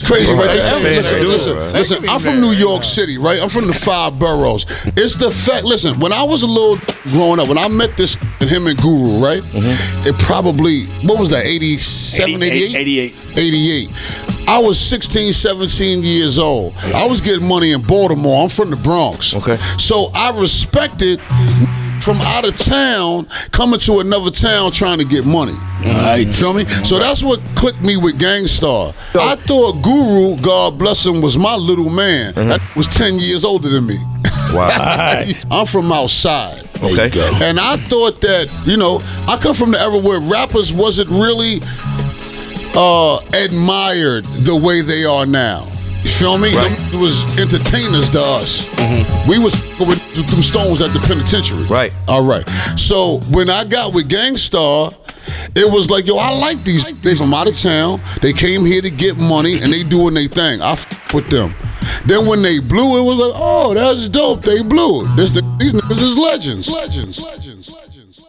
crazy, right there. Fair. Listen. I'm from New York City, right? I'm from the 5 boroughs. It's the fact. Listen, when I was a little growing up, when I met this and him and Guru, right? It probably, what was that? 87, 88? 88. I was 16, 17 years old. I was getting money in Baltimore. I'm from the Bronx. Okay. So I respected from out of town coming to another town trying to get money. You feel me? So that's what clicked me with Gang Starr. I thought Guru, God bless him, was my little man. That was 10 years older than me. Wow. I'm from outside. Okay. And I thought that, I come from the era where rappers wasn't really admired the way they are now. You feel me? Right. Them was entertainers to us. We was with them stones at the penitentiary. Right. All right. So when I got with Gang Starr, it was like, I like these. They from out of town. They came here to get money and they doing their thing. I with them. Then when they blew, it was like, oh, that's dope. They blew it. These niggas is legends.